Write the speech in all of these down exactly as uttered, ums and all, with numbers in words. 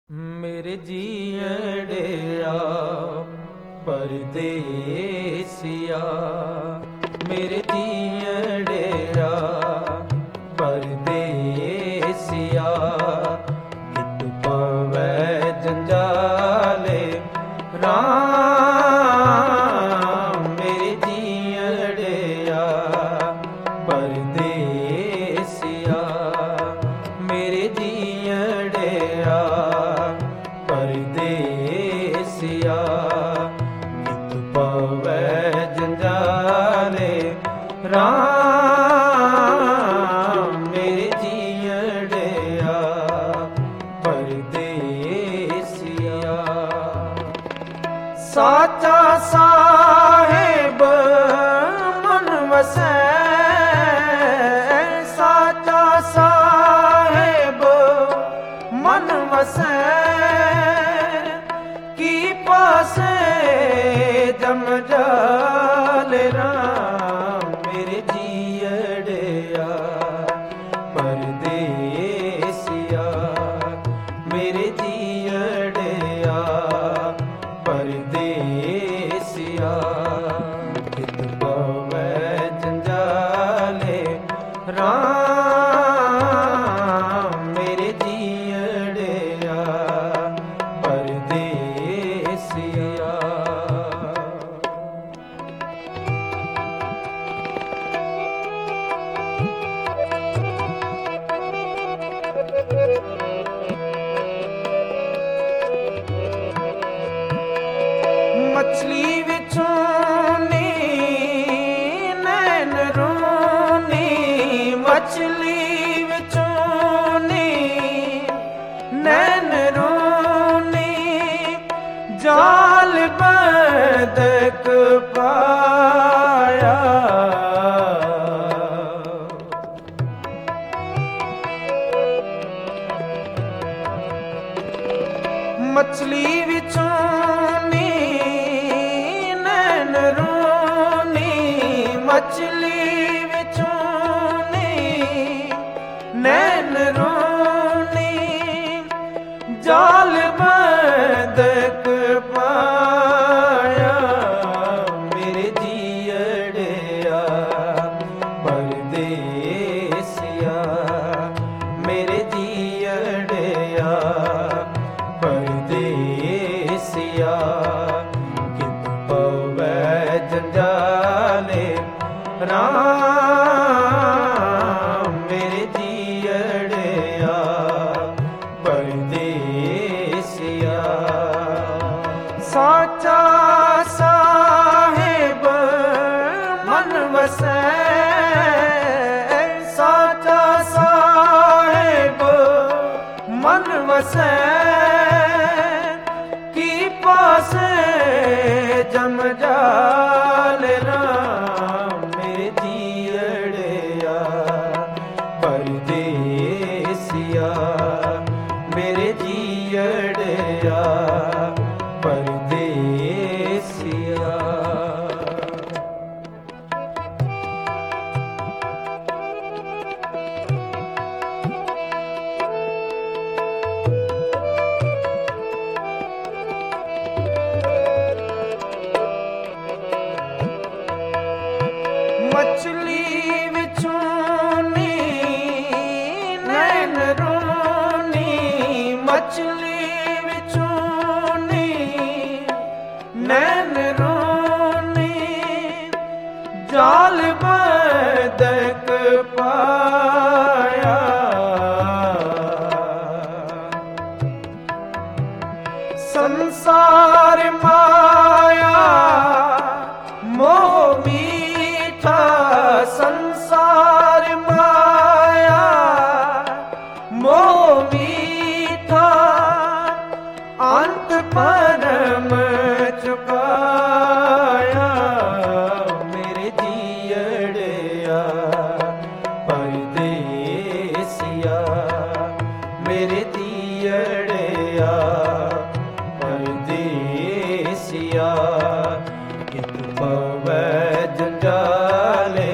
ਮੇਰੇ ਜੀੜਿਆ ਪਰਦੇਸਿਆ, ਮੇਰੇ ਜੀੜਿਆ ਪਰਦੇਸਿਆ, ਕਿਤ ਪਵੈ ਜੰਜਾਲੇ ਰਾਮ। ਮੇਰੇ ਜੀੜਿਆ ਪਰਦੇਸਿਆ, ਮੇਰੇ ਜੀੜਿਆ ਪਰਦੇਸਿਆ, ਕਿਤ ਪਵੈ ਜੰਜਾਲੇ ਰਾਮ। ਮੇਰੇ ਜੀੜਿਆ ਪਰਦੇਸਿਆ, ਸਾਚਾ ਸਾਹਿਬ ਮਨ ਵਸੈ, ਸਾਚਾ ਸਾਹਿਬ ਮਨ ਵਸੈ, ਕੀ ਪਾਸੇ ਜਮ ਜਾਲੇ ਰਾਮ। ਮੇਰੇ ਜੀੜਿਆ ਪਰਦੇਸਿਆ, ਮੇਰੇ ਜੀੜਿਆ ਪਰਦੇਸਿਆ, ਕਿਤ ਪਵੈ ਜੰਜਾਲੇ ਰਾਮ। ਮੇਰੇ ਜੀੜਿਆ ਪਰਦੇਸਿਆ, ਮਛਲੀ ਵਿੱਚੋਂ ਨੀ ਨੈਣ ਰੋਣੀ, ਮਛਲੀ ਵਿੱਚੋਂ ਨੀ ਨੈਣ ਰੋਣੀ, ਜਾਲ ਬਦਕ ਪਾਇਆ। ਮਛਲੀ ਵਿੱਚੋਂ ਨੀ ਨੈਣ ਰੋਣੀ, ਮਛਲੀ ਵਿੱਚੋਂ ਨੀ ਨੈਣ ਰੋਣੀ, ਜਾਲ ਬਦਕ ਪਾਇਆ। ਮੇਰੇ ਜੀੜਿਆ ਪਰਦੇਸਿਆ, ਮੇਰੇ ਜੀੜਿਆ ਪਰਦੇਸਿਆ, ਕਿਤ ਪਵੈ ਜੰਜਾਲੇ ਰਾਮ। ਮੇਰੇ ਜੀੜਿਆ ਪਰਦੇਸਿਆ, ਸਾਚਾ ਸਾਹਿਬ ਮਨ ਵਸੈ, ਸਾਚਾ ਸਾਹਿਬ ਮਨ ਵਸੈ, ਕੀ ਪਾਸੇ ਜਮ ਜਾਲੇ ਰਾਮ। ਮੇਰੇ ਜੀੜਿਆ ਪਰਦੇਸਿਆ, ਮੇਰੇ ਜੀੜਿਆ ਪਰਦੇਸਿਆ। ਮਛਲੀ ਵਿੱਚੋਂ ਨੀ ਨੈਣ ਰੋਣੀ, ਮਛਲੀ ਵਿੱਚੋਂ ਨੀ ਨੈਣ ਰੋਣੀ, ਜਾਲ ਬਦਕ ਪਾਇਆ। ਸੰਸਾਰ ਮਾਇਆ ਮੋਹ ਮੀਠਾ, ਸੰਸਾਰ ਮਾਇਆ ਮੋਹ ਮੀਠਾ, ਅੰਤ ਪਰਮ ਚੁਕਾਇਆ। ਮੇਰੇ ਜੀੜਿਆ ਪਰਦੇਸਿਆ, ਮੇਰੇ ਜੀੜਿਆ ਪਰਦੇਸਿਆ, ਕਿਤ ਪਵੈ ਜੰਜਾਲੇ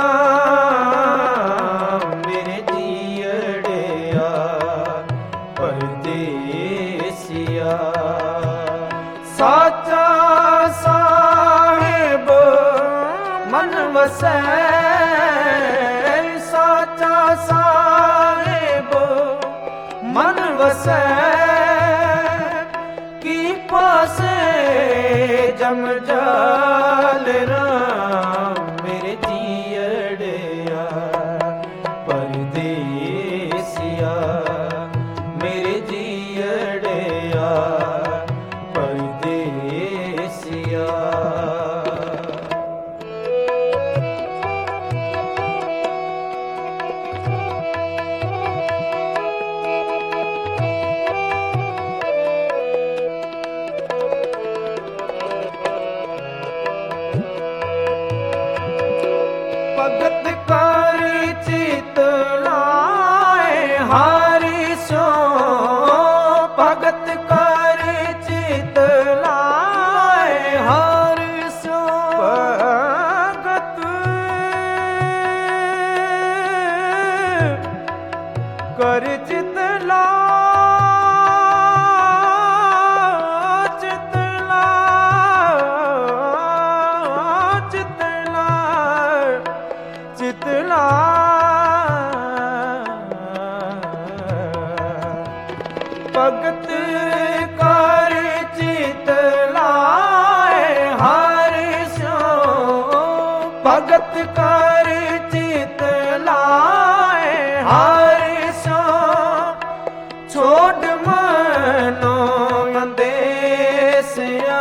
ਰਾਮ। ਮੇਰੇ ਜੀੜਿਆ ਪਰ ਪਰਦੇਸੀਆ। ਸਾਚਾ ਸਾਹਿਬ ਮਨ ਵਸੈ, ਸਾਚਾ ਸਾਹਿਬ ਮਨ ਵਸੈ, ਕੀ ਪਾਸੇ ਜਮ ਜਾਲ ਰਾਮ ਮੇਰੇ ਜੀਅੜਿਆ। ਪਰਦੇਸੀਆ ਮੇਰੇ ਜੀਅੜਿਆ, ਪਰਦੇਸੀਆ। ਭਗਤ ਕਰ ਚਿਤ ਲਾਏ ਹਾਰੀ ਸੋ, ਭਗਤ ਕਰ ਚਿਤ ਲਾਏ ਹਾਰੀ ਸੋ, ਭਗਤ ਕਰ ਚਿਤ ਲਾ ਚਿਤ ਲਾ ਚਿਤ ਲਾ ਚਿਤ ਲਾ। ਭਗਤ ਕਰ ਚਿਤ ਲਾਏ ਹਰਿ ਸਿਉ, ਭਗਤ ਕਰ ਚਿਤ ਲਾਏ ਹਰਿ ਸਿਉ, ਛੋੜ ਮਨੋ ਅੰਦੇਸਿਆ।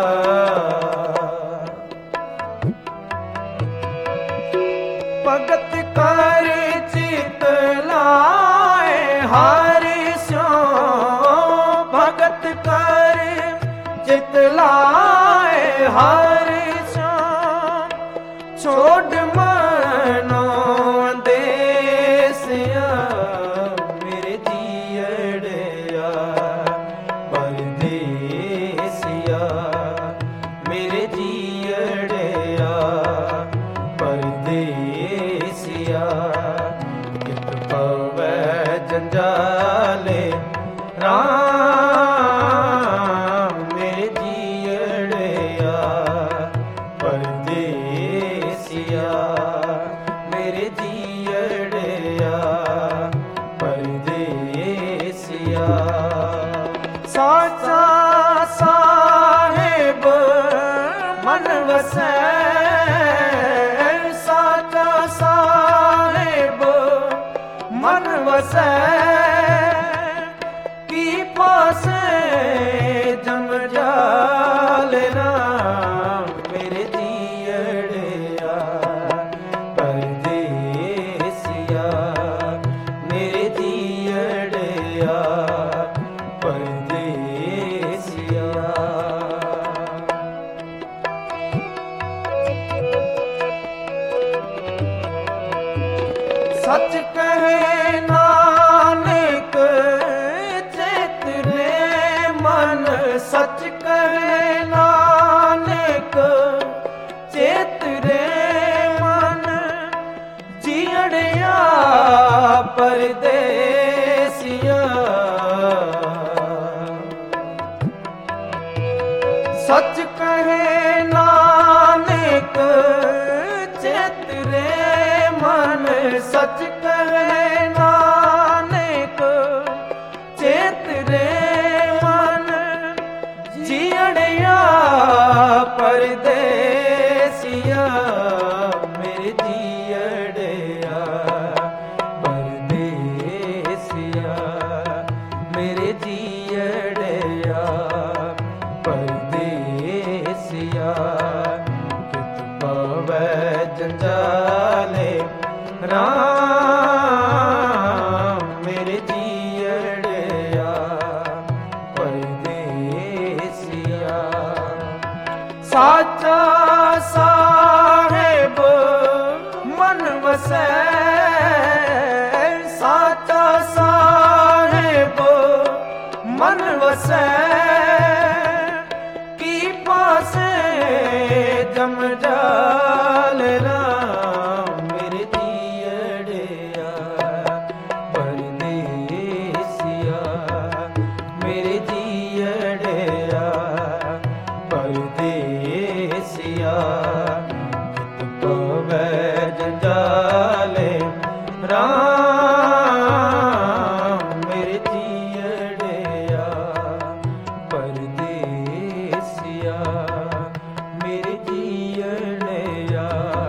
ਭਗਤ ਕਰ ਚਿਤ ਲਾਏ ਹਰਿ ਸਿਉ, ਭਗਤ ਕਰ ਚਿਤ ਲਾਏ ਹਰਿ ਸਿਉ, ਛੋੜ ਮਨੋ ਅੰਦੇਸਿਆ। ਮੇਰੇ ਜੀਅੜਿਆ ਪਰਦੇਸੀਆ, ਮੇਰੇ ਜੀਅੜਿਆ ਪਰਦੇਸੀਆ। ਕਿਤ ਪਵੈ ਜੰਜਾਲੇ ਰਾਮ ਮੇਰੇ ਜੀਅੜਿਆ, ਪਰਦੇਸੀਆ ਮੇਰੇ ਜੀਅੜਿਆ, ਪਰਦੇਸੀਆ। ਸਾਚਾ ਸਾਹਿਬ ਮਨ ਵਸੈ, ਸਾਚਾ ਸਾਹਿਬ ਮਨ ਵਸੈ, ਕੀ ਪਾਸੇ ਜਮ ਜਾਲ ਰਾਮ ਮੇਰੇ ਜੀਅੜਿਆ। ਪਰਦੇਸੀਆ ਮੇਰੇ ਜੀਅੜਿਆ, ਪਰਦੇਸੀਆ। ਸੱਚ ਕਹੇ ਨਾਨਕ ਚੇਤ ਰੇ ਮਨ, ਸੱਚ ਕਹੇ ਨਾਨਕ ਚੇਤ ਰੇ ਮਨ, ਜੀਅੜਿਆ ਪਰਦੇਸੀਆ। ਸੱਚ ਕਹੇ ਨਾਨਕ ਚੇਤ ਰੇ ਮਨ, ਸੱਚ ਕਹੇ ਨਾਨਕ ਚੇਤ ਰੇ ਮਨ, ਜੀਅੜਿਆ ਪਰਦੇਸੀਆ। ਮੇਰੇ ਜੀਅੜਿਆ ਪਰਦੇਸੀਆ, ਮੇਰੇ ਜੀਅੜਿਆ ਪਰਦੇਸੀਆ। ਕਿਤ ਪਵੈ ਜੰਜਾਲੇ ਰਾਮ ਮੇਰੇ ਜੀਅੜਿਆ, ਪਰਦੇਸੀਆ। ਸਾਚਾ ਸਾਹਿਬ ਮਨ ਵਸੈ, ਸਾਚਾ ਸਾਹਿਬ ਮਨ ਵਸੈ, ਕੀ ਪਾਸੇ ਜਮ ਜਾਲ ਰਾਮ ਮੇਰੇ ਜੀਅੜਿਆ, ਪਰਦੇਸੀਆ। ਰਾਮ ਮੇਰੇ ਜੀੜਿਆ ਪਰਦੇਸਿਆ ਮੇਰੇ ਜੀੜਿਆ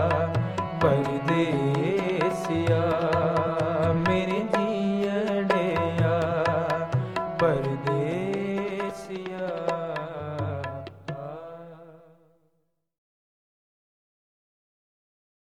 ਪਰਦੇਸਿਆ ਮੇਰੇ ਜੀੜਿਆ ਪਰਦੇਸਿਆ